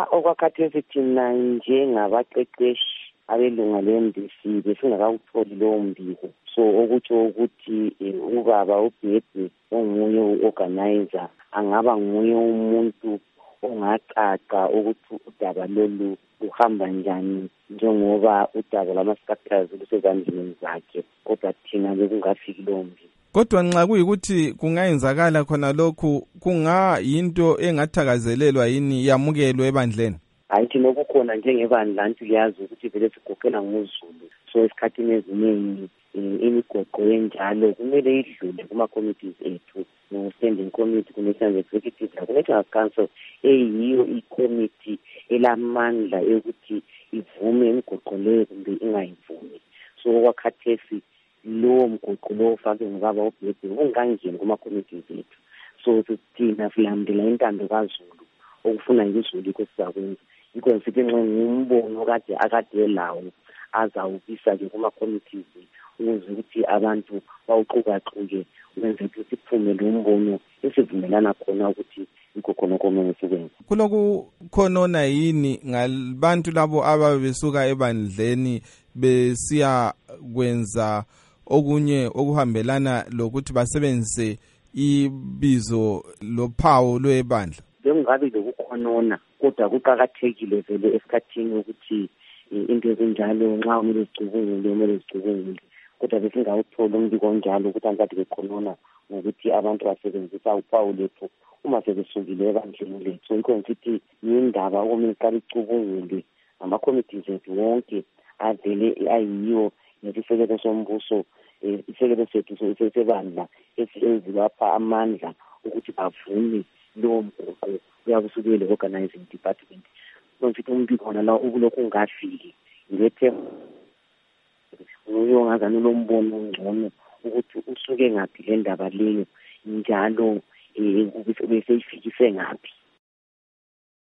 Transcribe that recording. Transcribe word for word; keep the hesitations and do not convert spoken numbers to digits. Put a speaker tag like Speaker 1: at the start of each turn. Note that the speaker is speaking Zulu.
Speaker 1: Cha okwakhathesi thina njengabaqeqeshi abelunga le-M D C besingakawutholi lowo mbiko, so okutsho ukuthi ubaba uBhebhe onguye u-organizer angaba nguye umuntu ongacaca ukuthi udaba lolu luhamba njani, njengoba udaba lama-structures lusezandleni zakhe, kodwa thina bekungafiki lowo mbiko.
Speaker 2: Kodwa nxa kuyikuthi kungayenzakala khona lokhu, kungayinto engathakazelelwa yini yamukelwe ebandleni?
Speaker 1: Hayi thina kukhona njengebandla anti liyazi ukuthi vele sigoqela ngoZulu, so esikhathini eziningi imigoqo enjalo kumele idlule kuma-committees ethu, no-standing committee, ku-national executive, ku-national council eyiyo i-committee elamandla yokuthi ivume imigoqo leyo kumbe ingayivumi. So okwakhathesi lowo mgoqo lowo ufake ngubaba uBhebhe ungangeni kuma-committees ethu, so thina silandela intando kaZulu okufuna ngizulu ikho sizakwenza. Yikho sithi nxa ngumbono kade akade lawo azawubisa-ke kuma-committees ukuze ukuthi abantu bawuqukaquke wenze ukuthi siphume lo mbono esivumelana khona ukuthi yikho khona okumele sikwenze.
Speaker 2: Kulokukhonona yini ngabantu labo ababesuka ebandleni besiya kwenza okunye okuhambelana lokuthi basebenzise ibizo lophawu lwebandla?
Speaker 1: Bengabe lokukhonona, kodwa kuqakathekile vele esikhathini ukuthi into ezinjalo nxa kumele zicubungule kumele zicubungule, kodwa besingawuthola umbiko onjalo ukuthi angathi bekhonona ngokuthi abantu basebenzisa uphawu lethu uma sebesukile ebandleni lethu. Yikho ngithi yindaba okumele iqale icubungulwe ngama-committees ethu wonke avele ayiyo nesisekelo sombuso, isekelo sethu sesebandla ezibapha amandla ukuthi bavume lowo mgoqo uyabe usukele organizing department. Ngithi umbiko wona la ukulokhu ungafiki ngethe nguye ongazana lombono ongcono ukuthi usuke ngaphi le ndaba leyo njalo bese ifikise ngaphi.